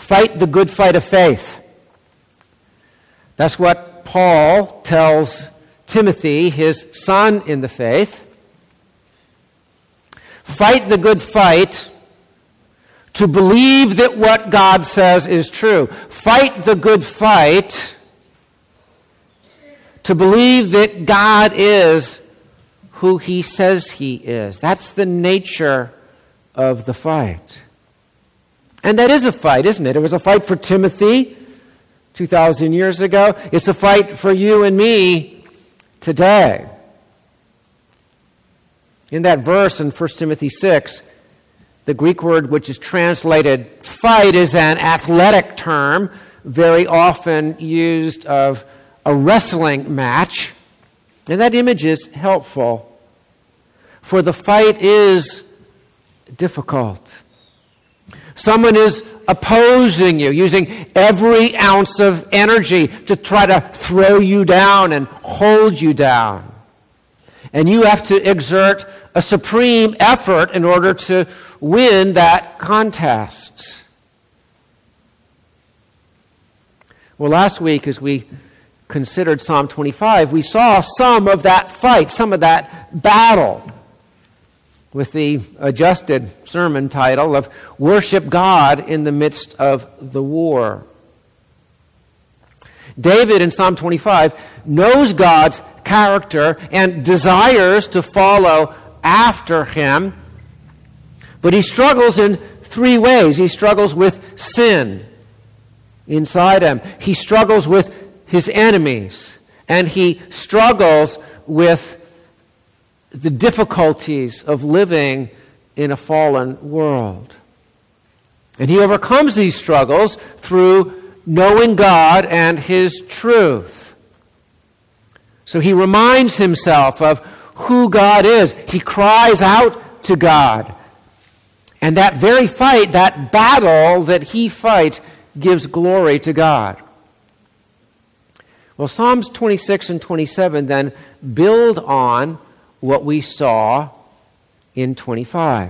fight the good fight of faith. That's what Paul tells Timothy, his son in the faith. Fight the good fight to believe that what God says is true. Fight the good fight to believe that God is who he says he is. That's the nature of the fight. And that is a fight, isn't it? It was a fight for Timothy 2,000 years ago. It's a fight for you and me today. In that verse in 1 Timothy 6, the Greek word which is translated fight is an athletic term, very often used of a wrestling match. And that image is helpful, for the fight is difficult. Someone is opposing you, using every ounce of energy to try to throw you down and hold you down. And you have to exert a supreme effort in order to win that contest. Well, last week as we considered Psalm 25, we saw some of that fight, some of that battle, with the adjusted sermon title of Worship God in the Midst of the War. David in Psalm 25 knows God's character and desires to follow after him, but he struggles in three ways. He struggles with sin inside him. He struggles with his enemies, and he struggles with the difficulties of living in a fallen world. And he overcomes these struggles through knowing God and his truth. So he reminds himself of who God is. He cries out to God. And that very fight, that battle that he fights, gives glory to God. Well, Psalms 26 and 27 then build on what we saw in 25.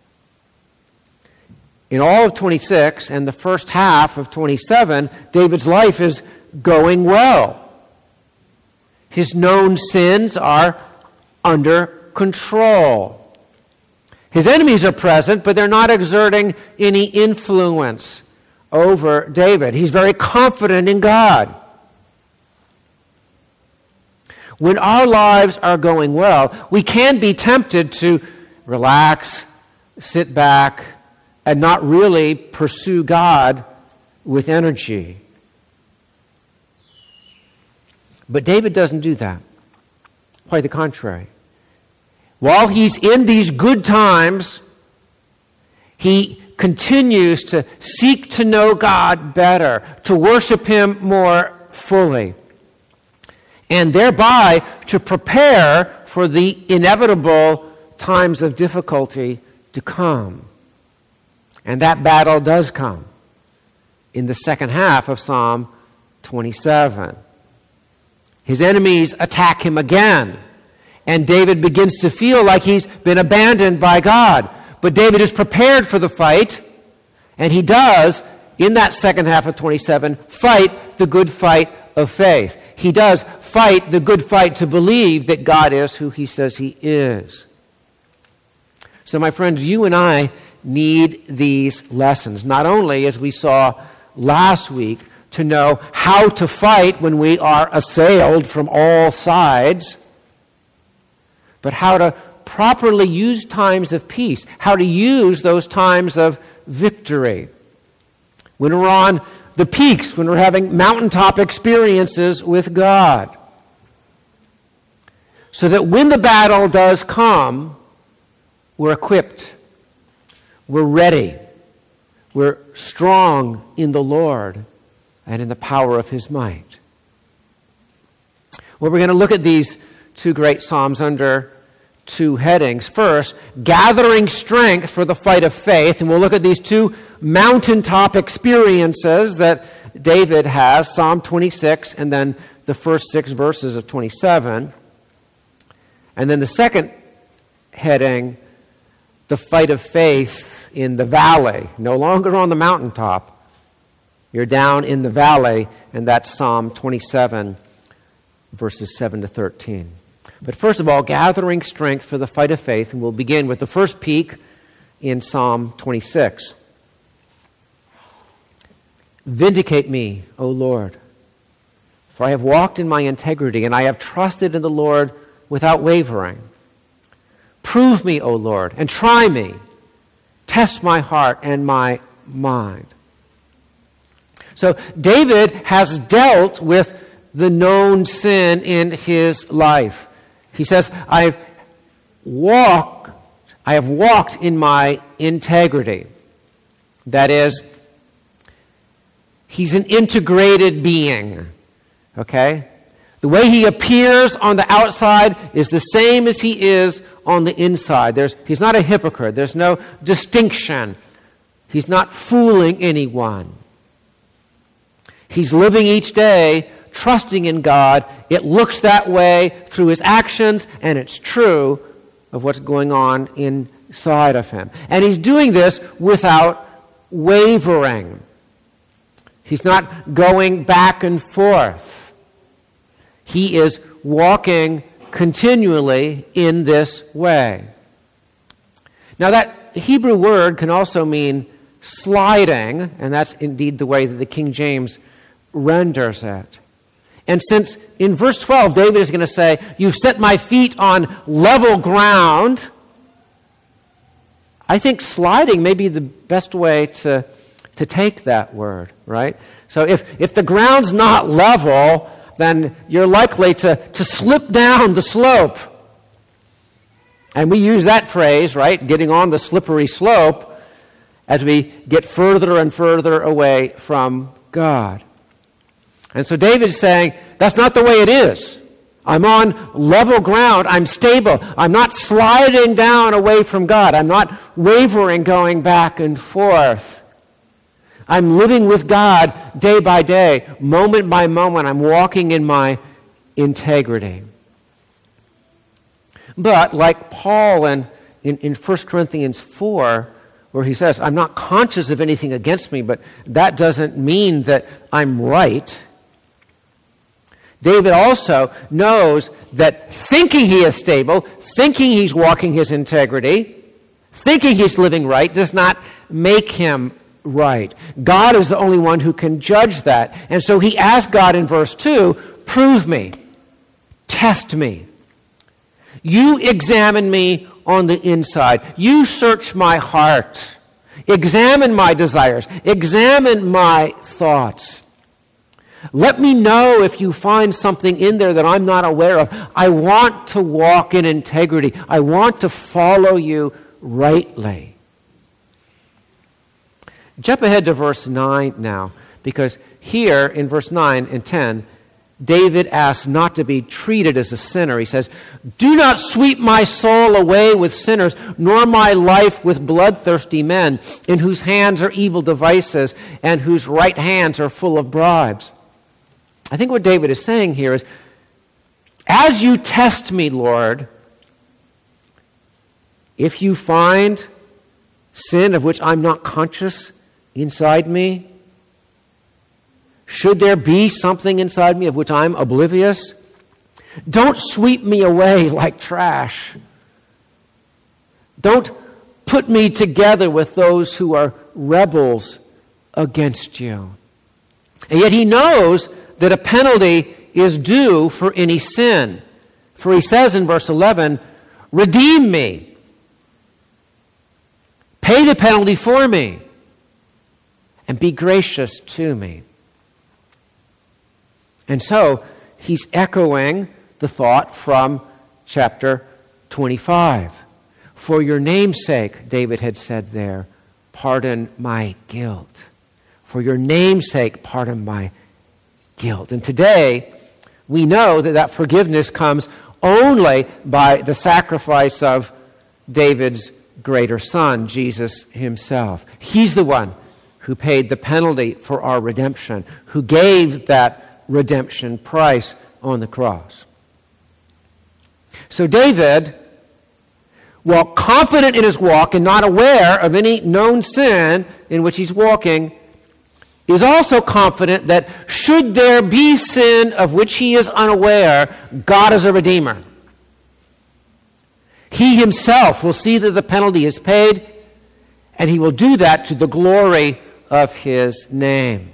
In all of 26 and the first half of 27, David's life is going well. His known sins are under control. His enemies are present, but they're not exerting any influence over David. He's very confident in God. When our lives are going well, we can be tempted to relax, sit back, and not really pursue God with energy. But David doesn't do that. Quite the contrary. While he's in these good times, he continues to seek to know God better, to worship him more fully, and thereby to prepare for the inevitable times of difficulty to come. And that battle does come in the second half of Psalm 27. His enemies attack him again, and David begins to feel like he's been abandoned by God. But David is prepared for the fight, and he does, in that second half of 27, fight the good fight of faith. He does fight the good fight to believe that God is who he says he is. So, my friends, you and I need these lessons, not only, as we saw last week, to know how to fight when we are assailed from all sides, but how to properly use times of peace, how to use those times of victory. When we're on the peaks, when we're having mountaintop experiences with God. So that when the battle does come, we're equipped, we're ready, we're strong in the Lord and in the power of his might. Well, we're going to look at these two great psalms under two headings. First, gathering strength for the fight of faith. And we'll look at these two mountaintop experiences that David has, Psalm 26 and then the first 6 verses of 27. And then the second heading, the fight of faith in the valley, no longer on the mountaintop, You're down in the valley, and that's Psalm 27, verses 7 to 13. But first of all, gathering strength for the fight of faith, and we'll begin with the first peak in Psalm 26. Vindicate me, O Lord, for I have walked in my integrity, and I have trusted in the Lord without wavering. Prove me, O Lord, and try me. Test my heart and my mind. So David has dealt with the known sin in his life. He says, I have walked in my integrity. That is, he's an integrated being. Okay? The way he appears on the outside is the same as he is on the inside. He's not a hypocrite. There's no distinction. He's not fooling anyone. He's living each day trusting in God. It looks that way through his actions, and it's true of what's going on inside of him. And he's doing this without wavering. He's not going back and forth. He is walking continually in this way. Now that Hebrew word can also mean sliding, and that's indeed the way that the King James renders it. And since in verse 12, David is going to say, you've set my feet on level ground, I think sliding may be the best way to take that word, right? So if the ground's not level, then you're likely to slip down the slope. And we use that phrase, right, getting on the slippery slope, as we get further and further away from God. And so David's saying, that's not the way it is. I'm on level ground. I'm stable. I'm not sliding down away from God. I'm not wavering, going back and forth. I'm living with God day by day, moment by moment. I'm walking in my integrity. But like Paul in 1 Corinthians 4, where he says, I'm not conscious of anything against me, but that doesn't mean that I'm right. David also knows that thinking he is stable, thinking he's walking his integrity, thinking he's living right does not make him right. God is the only one who can judge that. And so he asked God in verse 2, prove me, test me. You examine me on the inside. You search my heart. Examine my desires. Examine my thoughts. Let me know if you find something in there that I'm not aware of. I want to walk in integrity. I want to follow you rightly. Jump ahead to verse 9 now, because here in verse 9 and 10, David asks not to be treated as a sinner. He says, do not sweep my soul away with sinners, nor my life with bloodthirsty men, in whose hands are evil devices, and whose right hands are full of bribes. I think what David is saying here is, as you test me, Lord, if you find sin of which I'm not conscious inside me, should there be something inside me of which I'm oblivious, don't sweep me away like trash. Don't put me together with those who are rebels against you. And yet he knows that a penalty is due for any sin. For he says in verse 11, redeem me. Pay the penalty for me. And be gracious to me. And so he's echoing the thought from chapter 25. For your name's sake, David had said there, pardon my guilt. For your name's sake, pardon my guilt. And today, we know that forgiveness comes only by the sacrifice of David's greater son, Jesus himself. He's the one who paid the penalty for our redemption, who gave that redemption price on the cross. So David, while confident in his walk and not aware of any known sin in which he's walking, is also confident that should there be sin of which he is unaware, God is a redeemer. He himself will see that the penalty is paid, and he will do that to the glory of his name.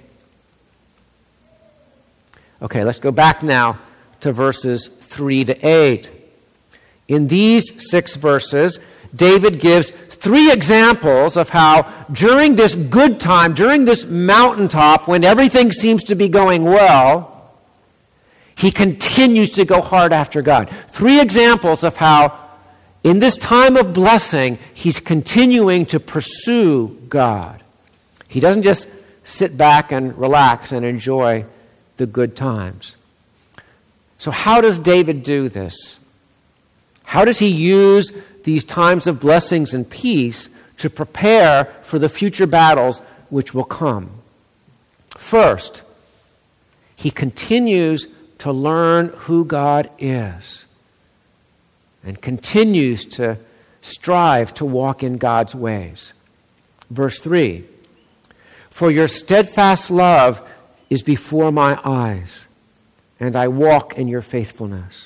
Okay, let's go back now to verses 3 to 8. In these 6 verses, David gives 3 examples of how during this good time, during this mountaintop, when everything seems to be going well, he continues to go hard after God. 3 examples of how in this time of blessing, he's continuing to pursue God. He doesn't just sit back and relax and enjoy the good times. So how does David do this? How does he use these times of blessings and peace to prepare for the future battles which will come? First, he continues to learn who God is and continues to strive to walk in God's ways. Verse 3, "For your steadfast love is before my eyes, and I walk in your faithfulness."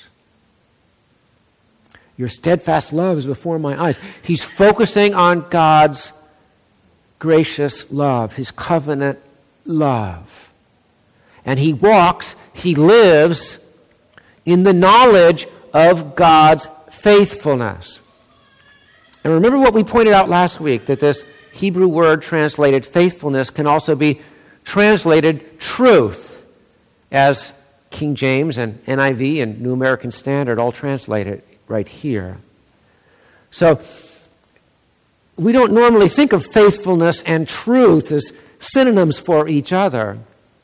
Your steadfast love is before my eyes. He's focusing on God's gracious love, his covenant love. And he walks, he lives in the knowledge of God's faithfulness. And remember what we pointed out last week, that this Hebrew word translated faithfulness can also be translated truth, as King James and NIV and New American Standard all translate it right here. So we don't normally think of faithfulness and truth as synonyms for each other.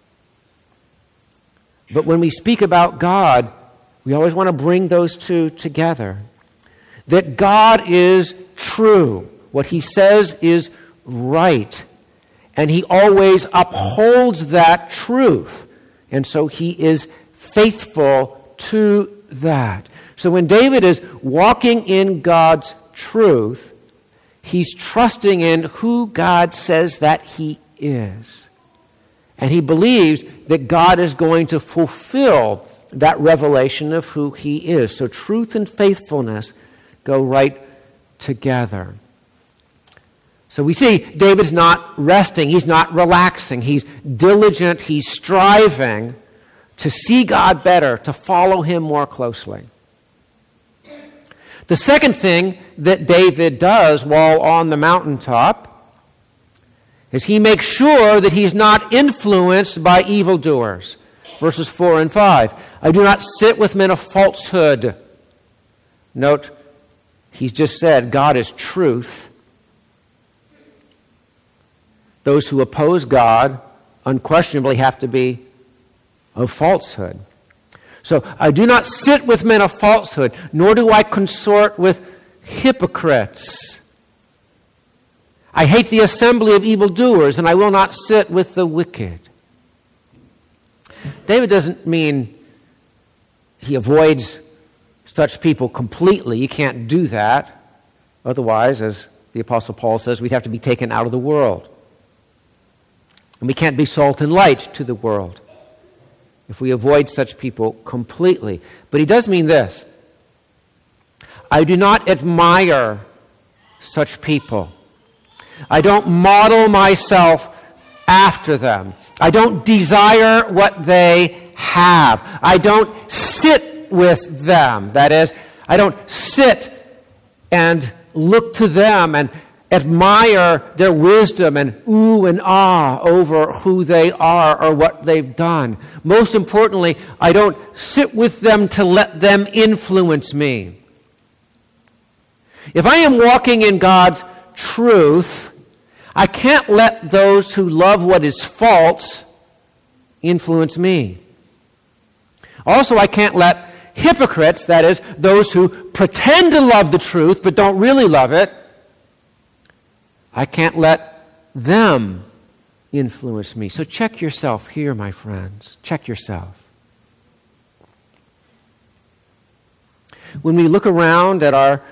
But when we speak about God, we always want to bring those two together. That God is true. What he says is right. And he always upholds that truth. And so he is faithful to that. So when David is walking in God's truth, he's trusting in who God says that he is. And he believes that God is going to fulfill that revelation of who he is. So truth and faithfulness go right together. So we see David's not resting. He's not relaxing. He's diligent. He's striving to see God better, to follow him more closely. The second thing that David does while on the mountaintop is he makes sure that he's not influenced by evildoers. Verses 4 and 5. "I do not sit with men of falsehood." Note, he's just said God is truth. Those who oppose God unquestionably have to be of falsehood. So, "I do not sit with men of falsehood, nor do I consort with hypocrites. I hate the assembly of evildoers, and I will not sit with the wicked." David doesn't mean he avoids such people completely. You can't do that. Otherwise, as the Apostle Paul says, we'd have to be taken out of the world. And we can't be salt and light to the world if we avoid such people completely. But he does mean this: I do not admire such people. I don't model myself after them. I don't desire what they have. I don't sit with them. That is, I don't sit and look to them and admire their wisdom and ooh and ah over who they are or what they've done. Most importantly, I don't sit with them to let them influence me. If I am walking in God's truth, I can't let those who love what is false influence me. Also, I can't let hypocrites, that is, those who pretend to love the truth but don't really love it, I can't let them influence me. So check yourself here, my friends. Check yourself. When we look around at our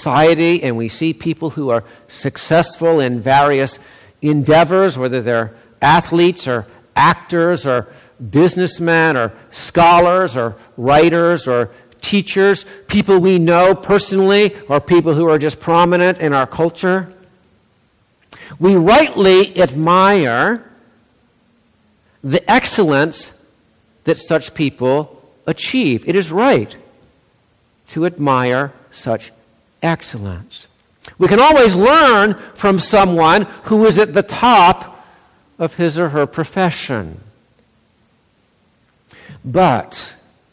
society and we see people who are successful in various endeavors, whether they're athletes or actors or businessmen or scholars or writers or teachers, people we know personally or people who are just prominent in our culture. We rightly admire the excellence that such people achieve. It is right to admire such excellence. We can always learn from someone who is at the top of his or her profession. But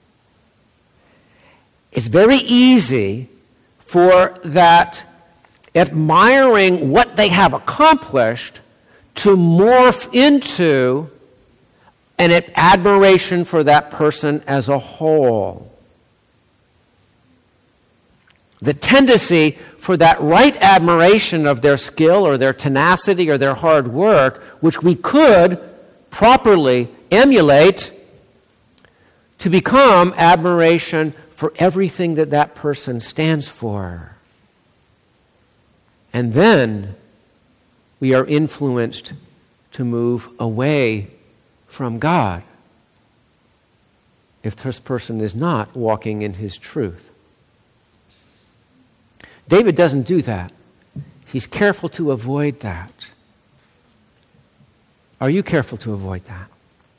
it's very easy for that admiring what they have accomplished to morph into an admiration for that person as a whole. The tendency for that right admiration of their skill or their tenacity or their hard work, which we could properly emulate, to become admiration for everything that that person stands for. And then we are influenced to move away from God if this person is not walking in his truth. David doesn't do that. He's careful to avoid that. Are you careful to avoid that?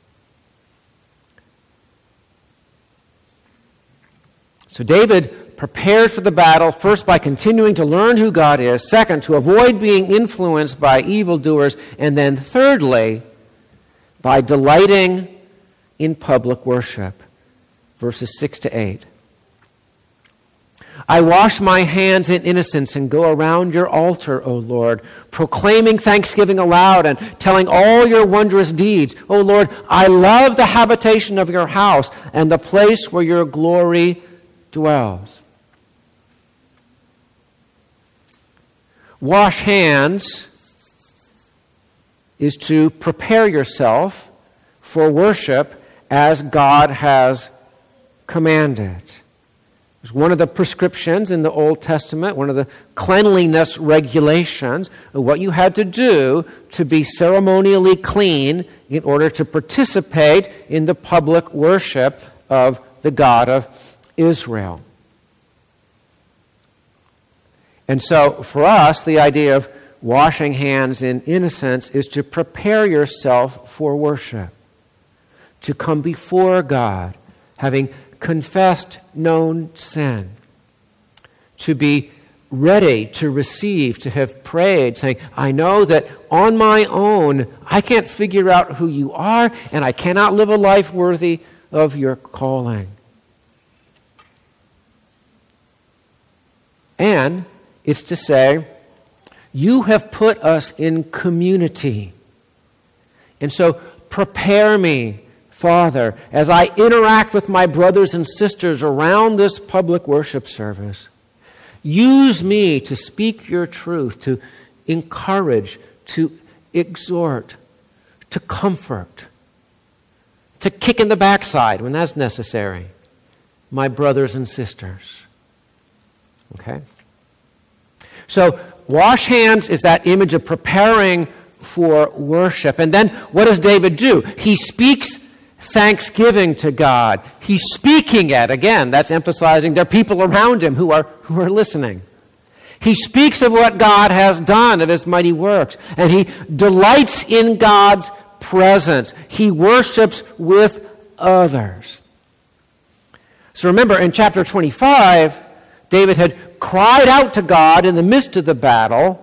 So David prepares for the battle, first by continuing to learn who God is, second, to avoid being influenced by evildoers, and then thirdly, by delighting in public worship. Verses 6 to 8. I wash my hands in innocence and go around your altar, O Lord, proclaiming thanksgiving aloud and telling all your wondrous deeds. O Lord, I love the habitation of your house and the place where your glory dwells. Wash hands is to prepare yourself for worship as God has commanded. It's one of the prescriptions in the Old Testament, one of the cleanliness regulations of what you had to do to be ceremonially clean in order to participate in the public worship of the God of Israel. And so for us, the idea of washing hands in innocence is to prepare yourself for worship, to come before God, having confessed known sin, to be ready to receive, to have prayed, saying, I know that on my own I can't figure out who you are, and I cannot live a life worthy of your calling. And it's to say, you have put us in community. And so prepare me, Father, as I interact with my brothers and sisters around this public worship service. Use me to speak your truth, to encourage, to exhort, to comfort, to kick in the backside when that's necessary, my brothers and sisters. Okay? So, wash hands is that image of preparing for worship. And then what does David do? He speaks thanksgiving to God. He's speaking it. Again, that's emphasizing there are people around him who are listening. He speaks of what God has done, of his mighty works. And he delights in God's presence. He worships with others. So remember, in chapter 25, David had cried out to God in the midst of the battle.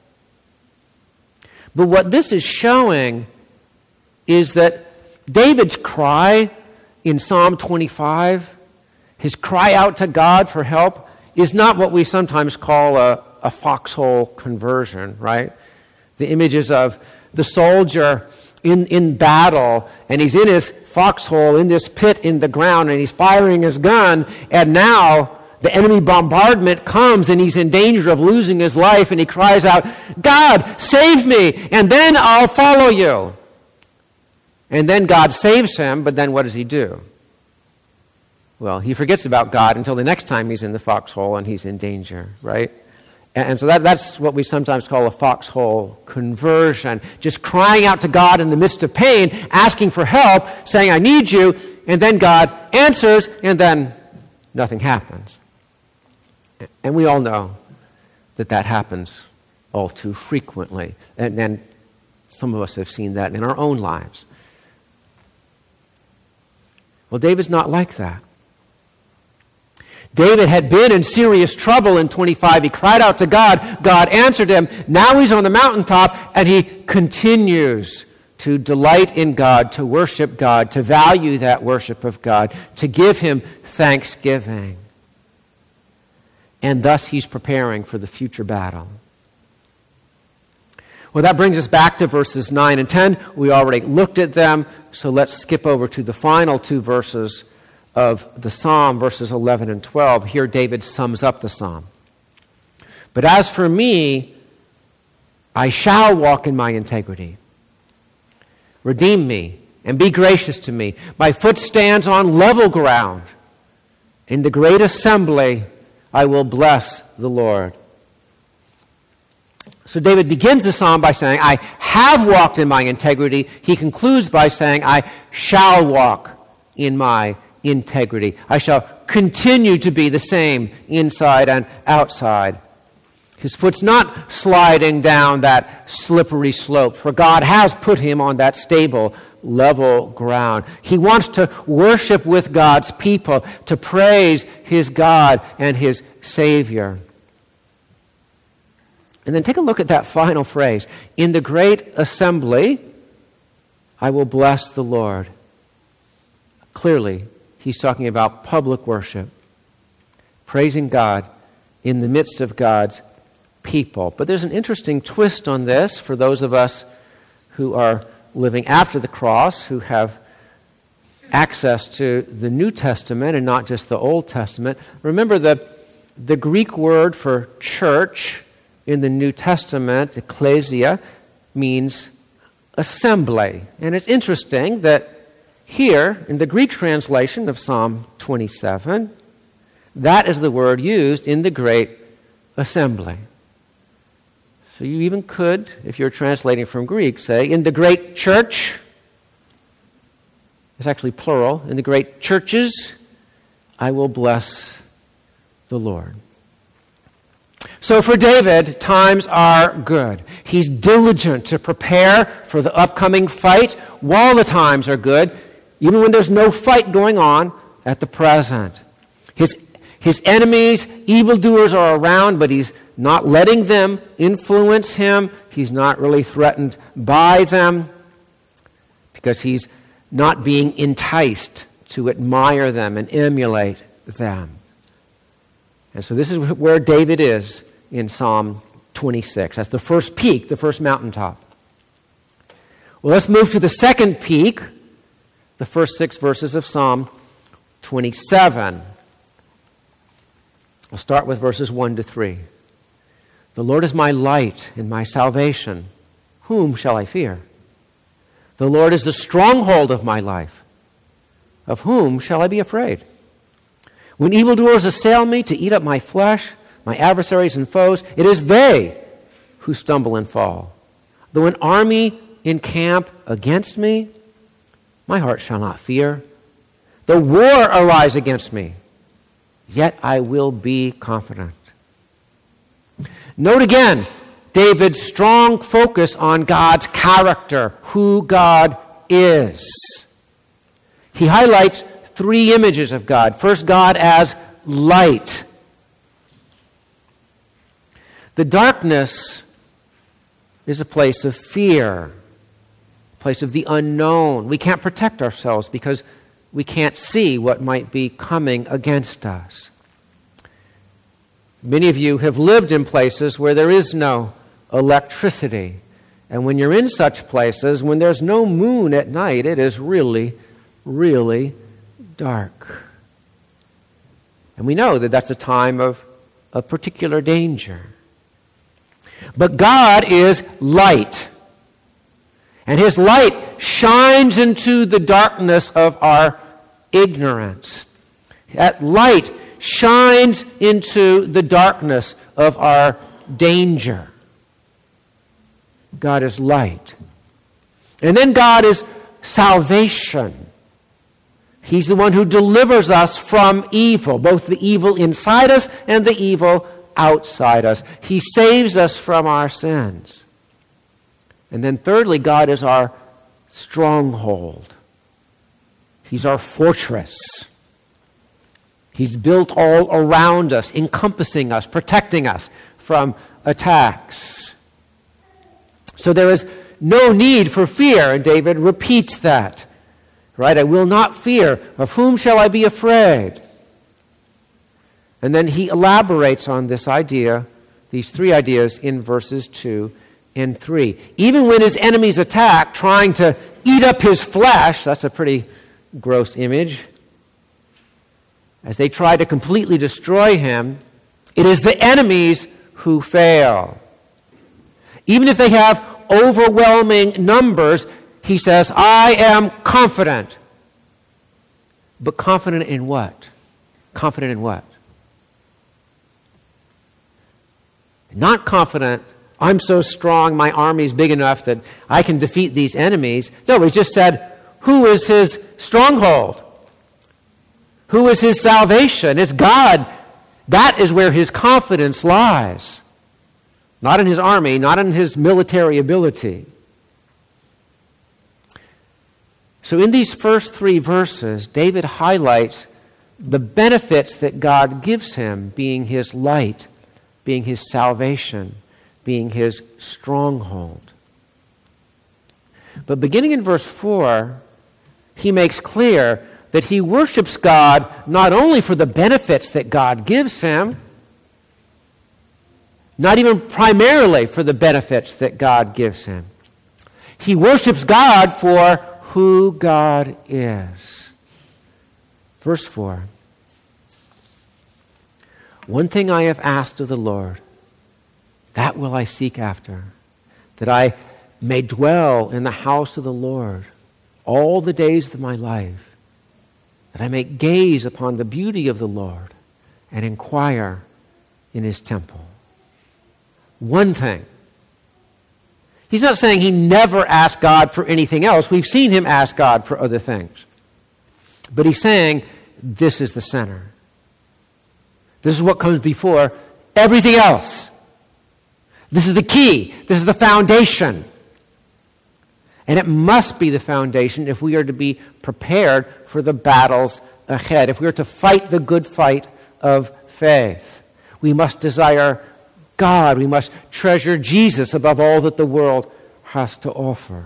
But what this is showing is that David's cry in Psalm 25, his cry out to God for help, is not what we sometimes call a foxhole conversion, right? The images of the soldier in battle, and he's in his foxhole, in this pit in the ground, and he's firing his gun, and now the enemy bombardment comes and he's in danger of losing his life, and he cries out, God, save me, and then I'll follow you. And then God saves him, but then what does he do? Well, he forgets about God until the next time he's in the foxhole and he's in danger, right? And so that's what we sometimes call a foxhole conversion. Just crying out to God in the midst of pain, asking for help, saying, I need you, and then God answers, and then nothing happens. And we all know that happens all too frequently. And some of us have seen that in our own lives. Well, David's not like that. David had been in serious trouble in 25. He cried out to God. God answered him. Now he's on the mountaintop, and he continues to delight in God, to worship God, to value that worship of God, to give him thanksgiving. And thus he's preparing for the future battle. Well, that brings us back to verses 9 and 10. We already looked at them, so let's skip over to the final two verses of the psalm, verses 11 and 12. Here David sums up the psalm. But as for me, I shall walk in my integrity. Redeem me and be gracious to me. My foot stands on level ground. In the great assembly, I will bless the Lord. So David begins the psalm by saying, I have walked in my integrity. He concludes by saying, I shall walk in my integrity. I shall continue to be the same inside and outside. His foot's not sliding down that slippery slope, for God has put him on that stable, level ground. He wants to worship with God's people, to praise his God and his Savior. And then take a look at that final phrase. In the great assembly, I will bless the Lord. Clearly, he's talking about public worship, praising God in the midst of God's people. But there's an interesting twist on this for those of us who are living after the cross, who have access to the New Testament and not just the Old Testament. Remember, the Greek word for church in the New Testament, ecclesia, means assembly. And it's interesting that here, in the Greek translation of Psalm 27, that is the word used in the great assembly. So you even could, if you're translating from Greek, say, in the great church, it's actually plural, in the great churches, I will bless the Lord. So for David, times are good. He's diligent to prepare for the upcoming fight while the times are good, even when there's no fight going on at the present. His enemies, evildoers are around, but he's not letting them influence him. He's not really threatened by them because he's not being enticed to admire them and emulate them. And so this is where David is in Psalm 26. That's the first peak, the first mountaintop. Well, let's move to the second peak, the first 6 verses of Psalm 27. I'll start with verses 1 to 3. The Lord is my light and my salvation. Whom shall I fear? The Lord is the stronghold of my life. Of whom shall I be afraid? When evildoers assail me to eat up my flesh, my adversaries and foes, it is they who stumble and fall. Though an army encamp against me, my heart shall not fear. Though war arise against me, yet I will be confident. Note again David's strong focus on God's character, who God is. He highlights 3 images of God. First, God as light. The darkness is a place of fear, a place of the unknown. We can't protect ourselves because we can't see what might be coming against us. Many of you have lived in places where there is no electricity. And when you're in such places, when there's no moon at night, it is really, really dark. And we know that that's a time of particular danger. But God is light. And his light shines into the darkness of our ignorance. That light shines into the darkness of our danger. God is light. And then God is salvation. He's the one who delivers us from evil, both the evil inside us and the evil outside us. He saves us from our sins. And then thirdly, God is our stronghold. He's our fortress. He's built all around us, encompassing us, protecting us from attacks. So there is no need for fear, and David repeats that. Right? I will not fear. Of whom shall I be afraid? And then he elaborates on this idea, these three ideas, in verses 2 and 3. Even when his enemies attack, trying to eat up his flesh, that's a pretty gross image, as they try to completely destroy him, it is the enemies who fail. Even if they have overwhelming numbers, he says, I am confident. But confident in what? Confident in what? Not confident, I'm so strong, my army's big enough that I can defeat these enemies. No, he just said, who is his stronghold? Who is his salvation? It's God. That is where his confidence lies. Not in his army, not in his military ability. So in these first three verses, David highlights the benefits that God gives him, being his light, being his salvation, being his stronghold. But beginning in verse 4, he makes clear that he worships God not only for the benefits that God gives him, not even primarily for the benefits that God gives him. He worships God for who God is. Verse 4. One thing I have asked of the Lord, that will I seek after, that I may dwell in the house of the Lord all the days of my life, that I may gaze upon the beauty of the Lord and inquire in his temple. One thing. He's not saying he never asked God for anything else. We've seen him ask God for other things. But he's saying this is the center. This is what comes before everything else. This is the key. This is the foundation. And it must be the foundation if we are to be prepared for the battles ahead. If we are to fight the good fight of faith, we must desire God. We must treasure Jesus above all that the world has to offer.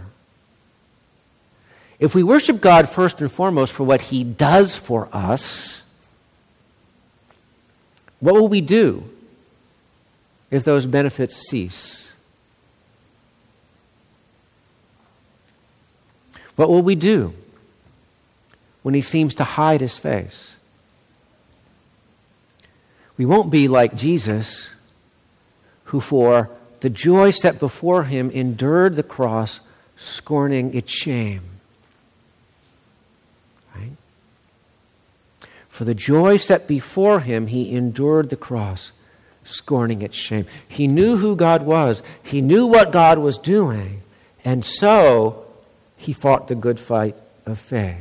If we worship God first and foremost for what he does for us, what will we do if those benefits cease? What will we do when he seems to hide his face? We won't be like Jesus, who for the joy set before him endured the cross, scorning its shame. Right? For the joy set before him, he endured the cross, scorning its shame. He knew who God was. He knew what God was doing. And so he fought the good fight of faith.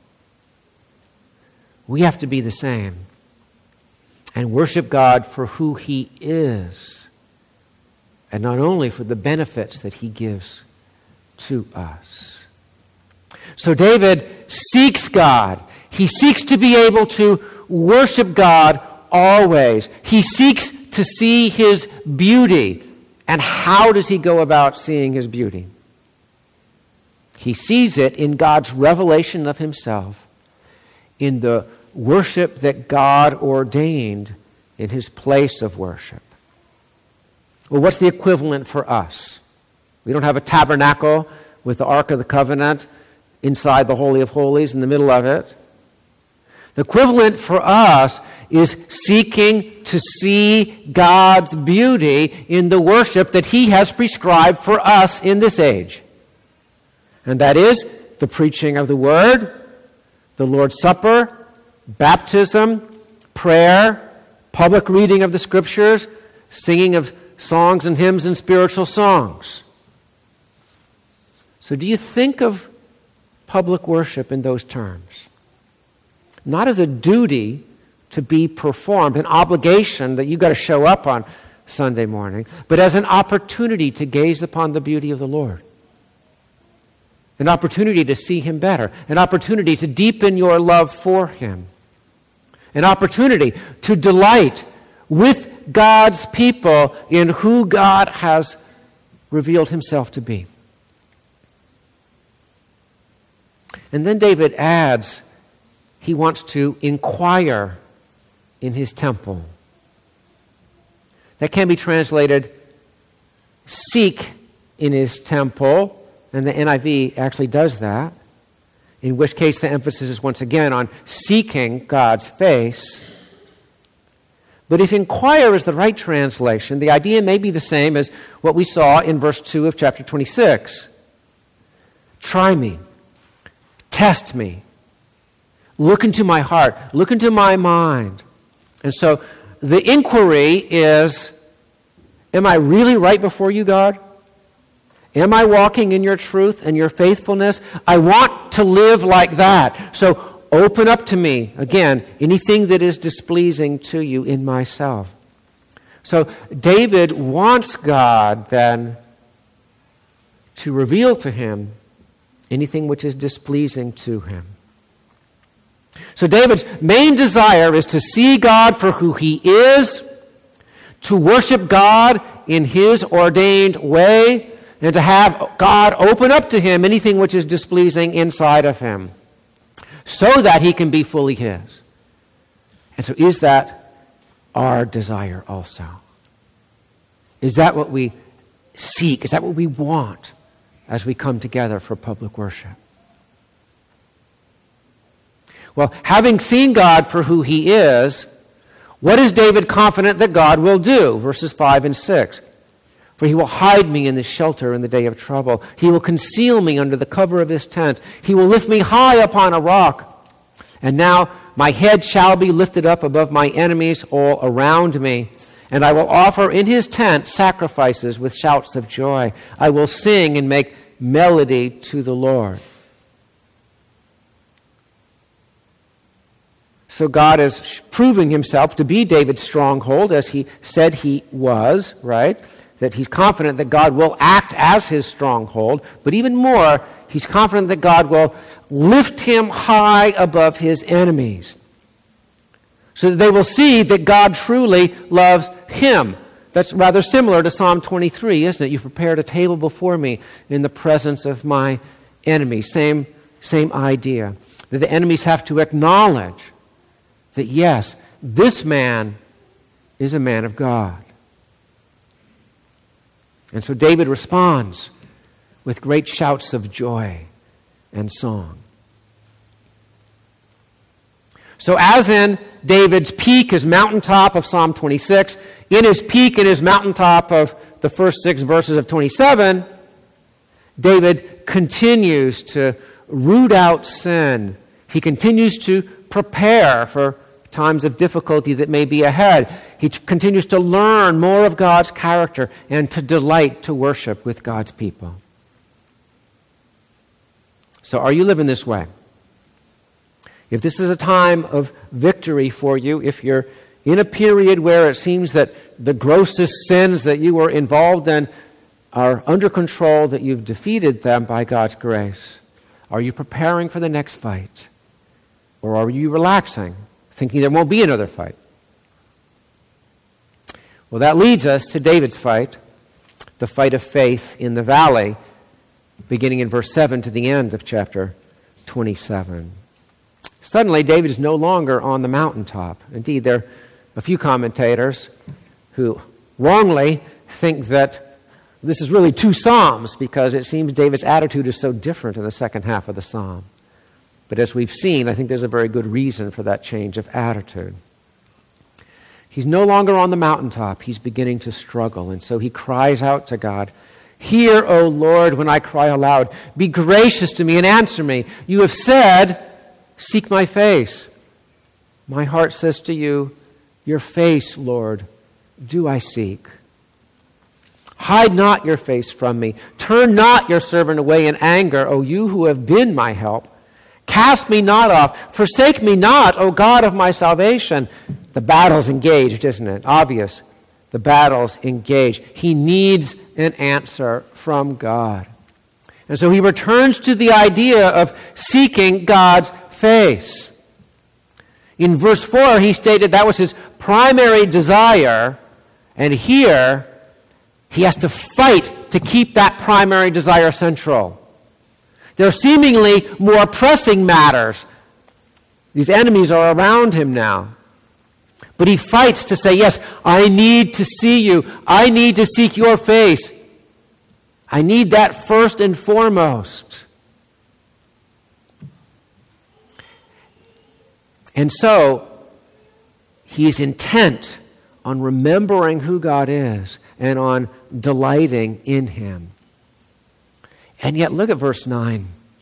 We have to be the same and worship God for who he is, and not only for the benefits that he gives to us. So David seeks God. He seeks to be able to worship God always. He seeks to see his beauty. And how does he go about seeing his beauty? He sees it in God's revelation of himself, in the worship that God ordained in his place of worship. Well, what's the equivalent for us? We don't have a tabernacle with the Ark of the Covenant inside the Holy of Holies in the middle of it. The equivalent for us is seeking to see God's beauty in the worship that he has prescribed for us in this age. And that is the preaching of the Word, the Lord's Supper, baptism, prayer, public reading of the Scriptures, singing of songs and hymns and spiritual songs. So do you think of public worship in those terms? Not as a duty to be performed, an obligation that you've got to show up on Sunday morning, but as an opportunity to gaze upon the beauty of the Lord. An opportunity to see Him better. An opportunity to deepen your love for Him. An opportunity to delight with God's people in who God has revealed Himself to be. And then David adds, he wants to inquire in His temple. That can be translated, seek in His temple, and the NIV actually does that, in which case the emphasis is once again on seeking God's face. But if inquire is the right translation, the idea may be the same as what we saw in verse 2 of chapter 26. Try me, test me, look into my heart, look into my mind. And so the inquiry is, am I really right before you, God? Am I walking in your truth and your faithfulness? I want to live like that. So open up to me, again, anything that is displeasing to you in myself. So David wants God then to reveal to him anything which is displeasing to Him. So David's main desire is to see God for who He is, to worship God in His ordained way, and to have God open up to him anything which is displeasing inside of him, so that he can be fully His. And so is that our desire also? Is that what we seek? Is that what we want as we come together for public worship? Well, having seen God for who He is, what is David confident that God will do? Verses 5 and 6. For He will hide me in the shelter in the day of trouble. He will conceal me under the cover of His tent. He will lift me high upon a rock. And now my head shall be lifted up above my enemies all around me. And I will offer in His tent sacrifices with shouts of joy. I will sing and make melody to the Lord. So God is proving Himself to be David's stronghold, as He said He was, right? That he's confident that God will act as his stronghold. But even more, he's confident that God will lift him high above his enemies, so that they will see that God truly loves him. That's rather similar to Psalm 23, isn't it? You've prepared a table before me in the presence of my enemies. Same idea. That the enemies have to acknowledge that, yes, this man is a man of God. And so David responds with great shouts of joy and song. So as in David's peak, his mountaintop of Psalm 26, in his peak, in his mountaintop of the first 6 verses of 27, David continues to root out sin. He continues to prepare for times of difficulty that may be ahead. He continues to learn more of God's character and to delight to worship with God's people. So are you living this way? If this is a time of victory for you, if you're in a period where it seems that the grossest sins that you were involved in are under control, that you've defeated them by God's grace, are you preparing for the next fight? Or are you relaxing, thinking there won't be another fight? Well, that leads us to David's fight, the fight of faith in the valley, beginning in verse 7 to the end of chapter 27. Suddenly, David is no longer on the mountaintop. Indeed, there are a few commentators who wrongly think that this is really 2 psalms, because it seems David's attitude is so different in the second half of the psalm. But as we've seen, I think there's a very good reason for that change of attitude. He's no longer on the mountaintop. He's beginning to struggle. And so he cries out to God, "Hear, O Lord, when I cry aloud. Be gracious to me and answer me. You have said, seek my face. My heart says to you, your face, Lord, do I seek." Hide not your face from me. Turn not your servant away in anger, O you who have been my help. Cast me not off. Forsake me not, O God of my salvation. The battle's engaged, isn't it? Obvious. The battle's engaged. He needs an answer from God. And so he returns to the idea of seeking God's face. In verse 4, he stated that was his primary desire. And here, he has to fight to keep that primary desire central. There are seemingly more pressing matters. These enemies are around him now. But he fights to say, yes, I need to see you. I need to seek your face. I need that first and foremost. And so, he is intent on remembering who God is and on delighting in him. And yet, look at verse 9.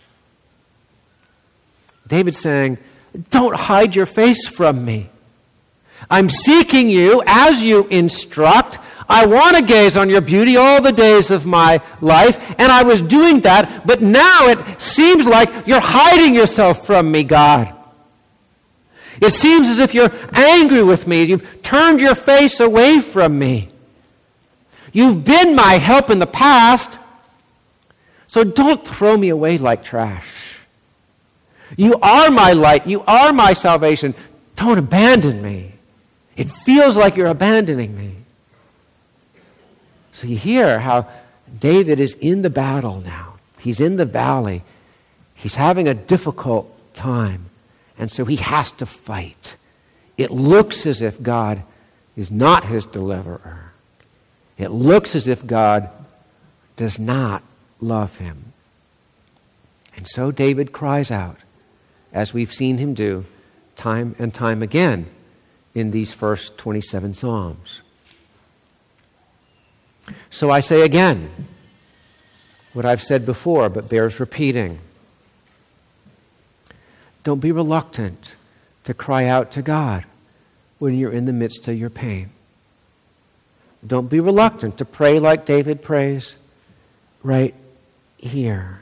David's saying, don't hide your face from me. I'm seeking you as you instruct. I want to gaze on your beauty all the days of my life, and I was doing that, but now it seems like you're hiding yourself from me, God. It seems as if you're angry with me. You've turned your face away from me. You've been my help in the past, so don't throw me away like trash. You are my light. You are my salvation. Don't abandon me. It feels like you're abandoning me. So you hear how David is in the battle now. He's in the valley. He's having a difficult time. And so he has to fight. It looks as if God is not his deliverer. It looks as if God does not love him. And so David cries out, as we've seen him do time and time again in these first 27 Psalms. So I say again what I've said before, but bears repeating. Don't be reluctant to cry out to God when you're in the midst of your pain. Don't be reluctant to pray like David prays right here.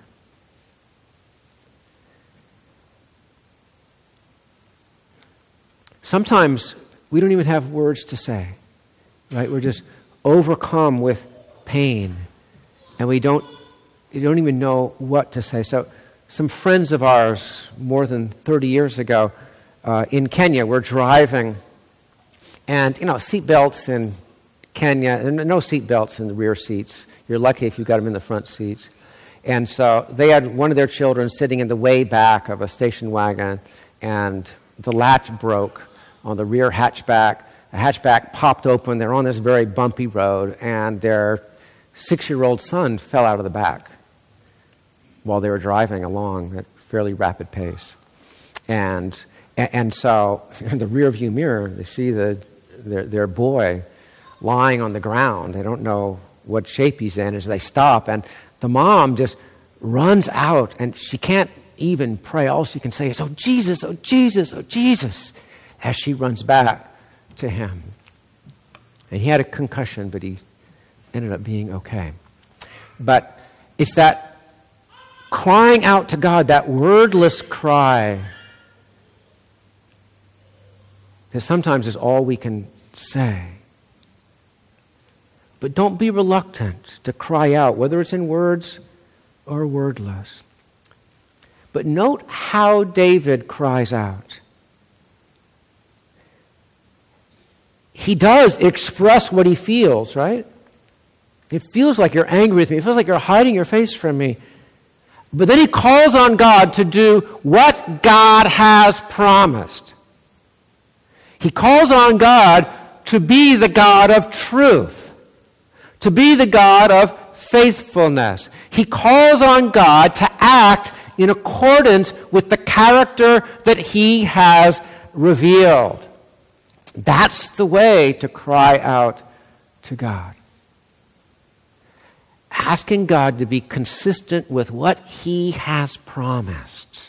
Sometimes we don't even have words to say, right? We're just overcome with pain, and we don't even know what to say. So some friends of ours, more than 30 years ago, in Kenya, were driving, and, seatbelts in Kenya, and no seatbelts in the rear seats. You're lucky if you got them in the front seats. And so they had one of their children sitting in the way back of a station wagon, and the latch broke on the rear hatchback. The hatchback popped open. They're on this very bumpy road, and their 6-year-old son fell out of the back while they were driving along at fairly rapid pace. And so in the rearview mirror, they see their boy lying on the ground. They don't know what shape he's in as they stop. And the mom just runs out, and she can't even pray. All she can say is, "Oh, Jesus, oh, Jesus, oh, Jesus," as she runs back to him. And he had a concussion, but he ended up being okay. But it's that crying out to God, that wordless cry, that sometimes is all we can say. But don't be reluctant to cry out, whether it's in words or wordless. But note how David cries out. He does express what he feels, right? It feels like you're angry with me. It feels like you're hiding your face from me. But then he calls on God to do what God has promised. He calls on God to be the God of truth, to be the God of faithfulness. He calls on God to act in accordance with the character that he has revealed. That's the way to cry out to God. Asking God to be consistent with what he has promised.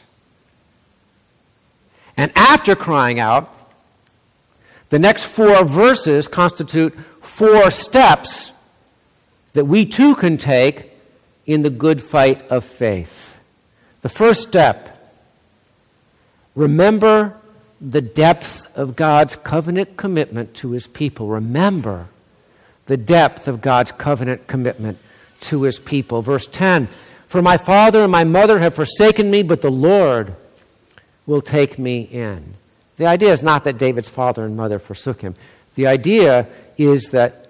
And after crying out, the next 4 verses constitute 4 steps that we too can take in the good fight of faith. The first step, remember the depth of God's covenant commitment to His people. Remember the depth of God's covenant commitment to His people. Verse 10, for my father and my mother have forsaken me, but the Lord will take me in. The idea is not that David's father and mother forsook him. The idea is that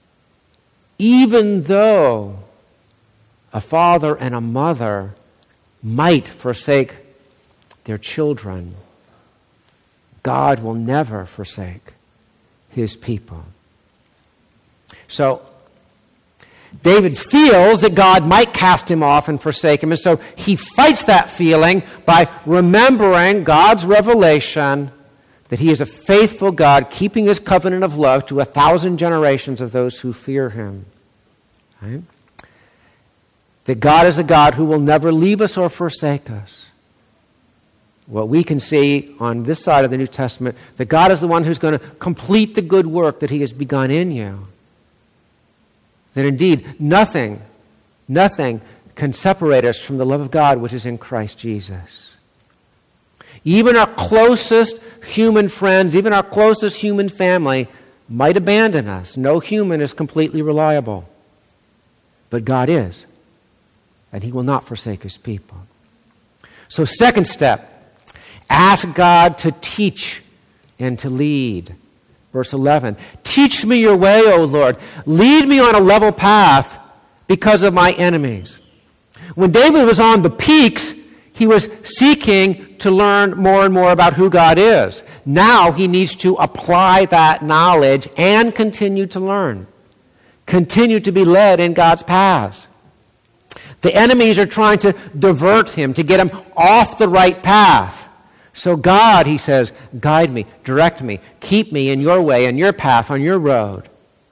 even though a father and a mother might forsake their children, God will never forsake His people. So, David feels that God might cast him off and forsake him, and so he fights that feeling by remembering God's revelation that He is a faithful God, keeping His covenant of love to 1,000 generations of those who fear Him. Right? That God is a God who will never leave us or forsake us. What we can see on this side of the New Testament, that God is the one who's going to complete the good work that He has begun in you. That indeed nothing can separate us from the love of God which is in Christ Jesus. Even our closest human friends, even our closest human family might abandon us. No human is completely reliable. But God is. And He will not forsake His people. So second step, ask God to teach and to lead. Verse 11, teach me your way, O Lord. Lead me on a level path because of my enemies. When David was on the peaks, he was seeking to learn more and more about who God is. Now he needs to apply that knowledge and continue to learn. Continue to be led in God's paths. The enemies are trying to divert him, to get him off the right path. So God, he says, guide me, direct me, keep me in your way, in your path, on your road.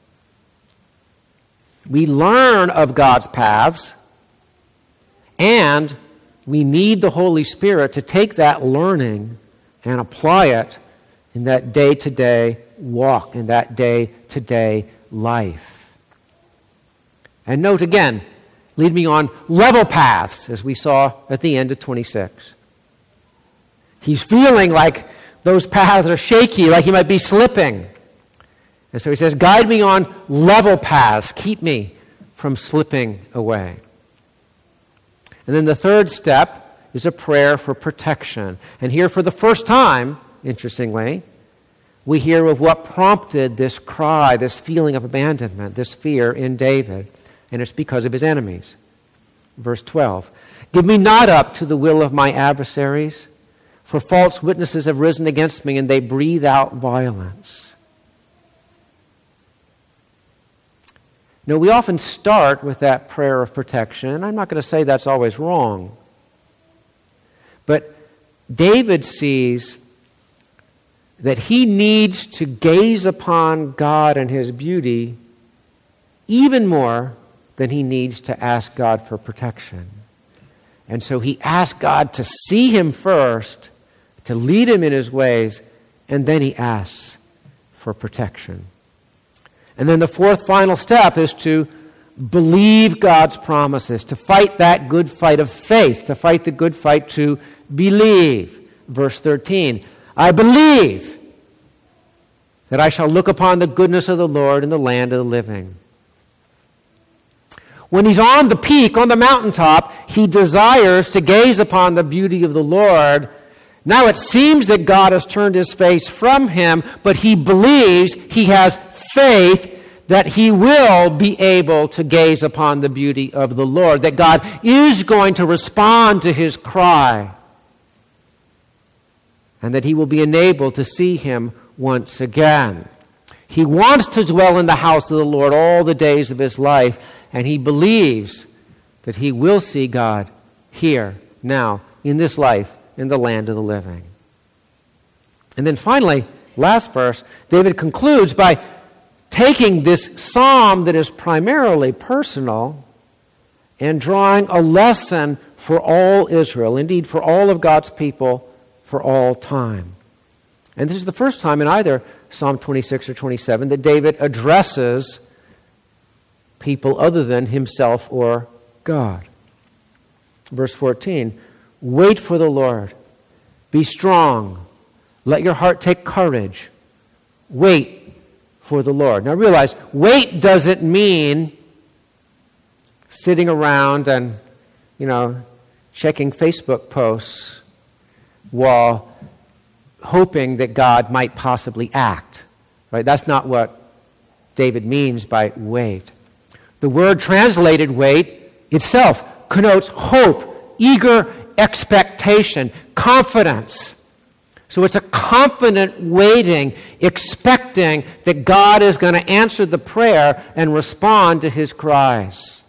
We learn of God's paths, and we need the Holy Spirit to take that learning and apply it in that day-to-day walk, in that day-to-day life. And note again, lead me on level paths, as we saw at the end of 26. He's feeling like those paths are shaky, like he might be slipping. And so he says, guide me on level paths. Keep me from slipping away. And then the third step is a prayer for protection. And here for the first time, interestingly, we hear of what prompted this cry, this feeling of abandonment, this fear in David. And it's because of his enemies. Verse 12, give me not up to the will of my adversaries, for false witnesses have risen against me, and they breathe out violence. Now, we often start with that prayer of protection, and I'm not going to say that's always wrong. But David sees that he needs to gaze upon God and His beauty even more than he needs to ask God for protection. And so he asks God to see him first, to lead him in His ways, and then he asks for protection. And then the fourth final step is to believe God's promises, to fight that good fight of faith, to fight the good fight to believe. Verse 13, I believe that I shall look upon the goodness of the Lord in the land of the living. When he's on the peak, on the mountaintop, he desires to gaze upon the beauty of the Lord. Now it seems that God has turned His face from him, but he believes, he has faith that he will be able to gaze upon the beauty of the Lord, that God is going to respond to his cry, and that he will be enabled to see Him once again. He wants to dwell in the house of the Lord all the days of his life, and he believes that he will see God here, now, in this life, in the land of the living. And then finally, last verse, David concludes by taking this psalm that is primarily personal and drawing a lesson for all Israel, indeed for all of God's people, for all time. And this is the first time in either Psalm 26 or 27 that David addresses people other than himself or God. Verse 14, wait for the Lord. Be strong. Let your heart take courage. Wait for the Lord. Now realize, wait doesn't mean sitting around and, checking Facebook posts while hoping that God might possibly act. Right? That's not what David means by wait. The word translated wait itself connotes hope, eager expectation, confidence. So it's a confident waiting, expecting that God is going to answer the prayer and respond to his cries.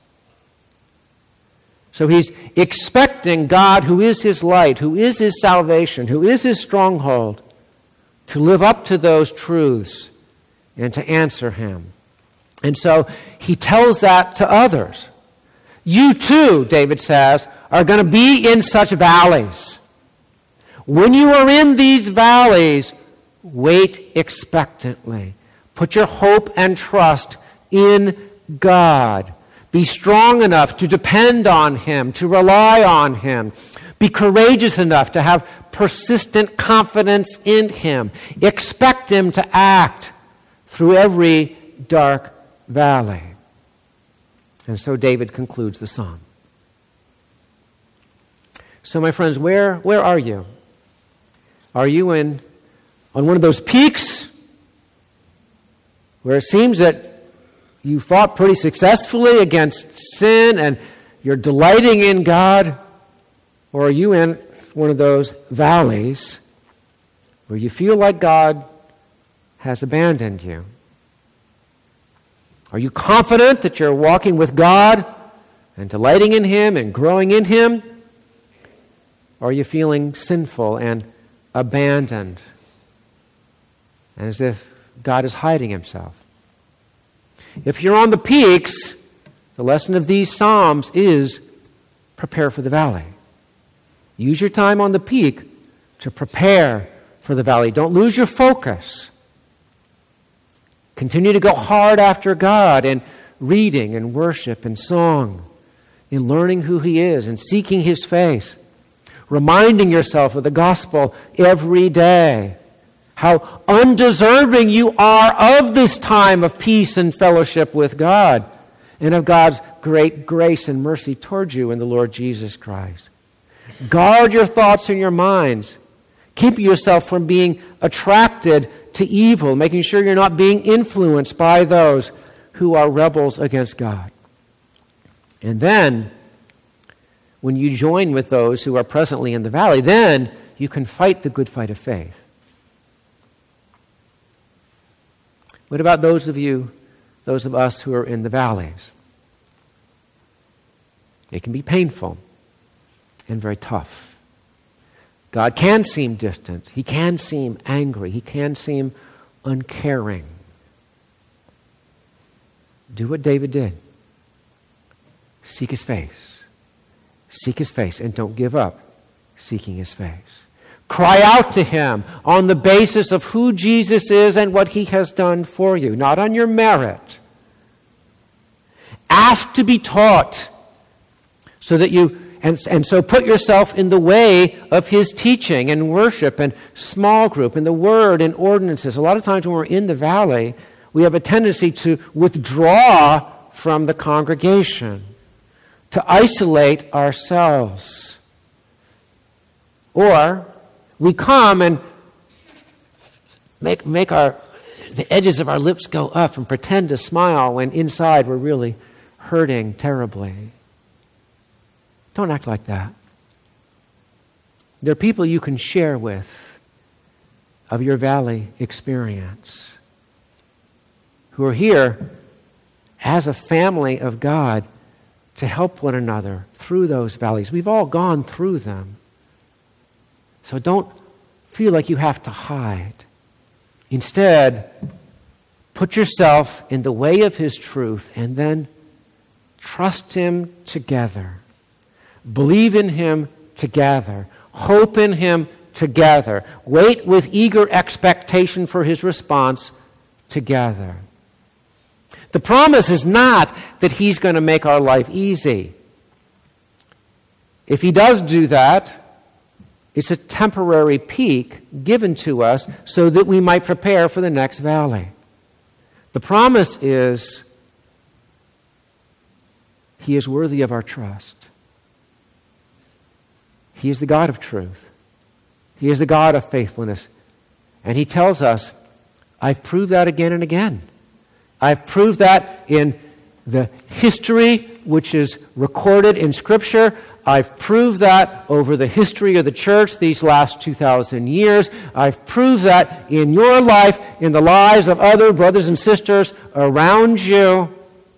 So he's expecting God, who is his light, who is his salvation, who is his stronghold, to live up to those truths and to answer him. And so he tells that to others. You too, David says, are going to be in such valleys. When you are in these valleys, wait expectantly. Put your hope and trust in God. Be strong enough to depend on him, to rely on him. Be courageous enough to have persistent confidence in him. Expect him to act through every dark valley. And so David concludes the psalm. So my friends, where are you? Are you on one of those peaks where it seems that you fought pretty successfully against sin and you're delighting in God? Or are you in one of those valleys where you feel like God has abandoned you? Are you confident that you're walking with God and delighting in him and growing in him? Or are you feeling sinful and abandoned, and as if God is hiding himself? If you're on the peaks, the lesson of these Psalms is prepare for the valley. Use your time on the peak to prepare for the valley. Don't lose your focus. Continue to go hard after God in reading and worship and song, in learning who he is and seeking his face, reminding yourself of the gospel every day, how undeserving you are of this time of peace and fellowship with God, and of God's great grace and mercy towards you in the Lord Jesus Christ. Guard your thoughts and your minds. Keep yourself from being attracted to evil, making sure you're not being influenced by those who are rebels against God. And then, when you join with those who are presently in the valley, then you can fight the good fight of faith. What about those of us who are in the valleys? It can be painful and very tough. God can seem distant. He can seem angry. He can seem uncaring. Do what David did. Seek his face. Seek his face and don't give up seeking his face. Cry out to him on the basis of who Jesus is and what he has done for you, not on your merit. Ask to be taught so that you, and so put yourself in the way of his teaching and worship and small group and the word and ordinances. A lot of times when we're in the valley, we have a tendency to withdraw from the congregation, to isolate ourselves. Or we come and make the edges of our lips go up and pretend to smile when inside we're really hurting terribly. Don't act like that. There are people you can share with of your valley experience who are here as a family of God to help one another through those valleys. We've all gone through them. So don't feel like you have to hide. Instead, put yourself in the way of his truth and then trust him together. Believe in him together. Hope in him together. Wait with eager expectation for his response together. The promise is not that He's going to make our life easy. If He does do that, it's a temporary peak given to us so that we might prepare for the next valley. The promise is He is worthy of our trust. He is the God of truth. He is the God of faithfulness. And He tells us, I've proved that again and again. I've proved that in the history which is recorded in Scripture. I've proved that over the history of the church these last 2,000 years. I've proved that in your life, in the lives of other brothers and sisters around you.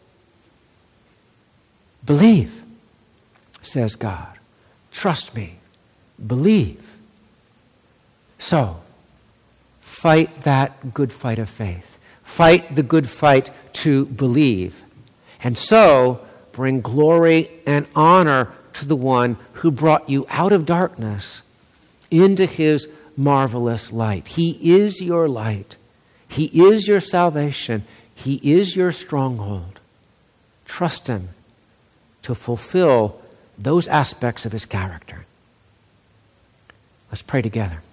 Believe, says God. Trust me. Believe. So, fight that good fight of faith. Fight the good fight to believe. And so, bring glory and honor to the one who brought you out of darkness into His marvelous light. He is your light. He is your salvation. He is your stronghold. Trust Him to fulfill those aspects of His character. Let's pray together.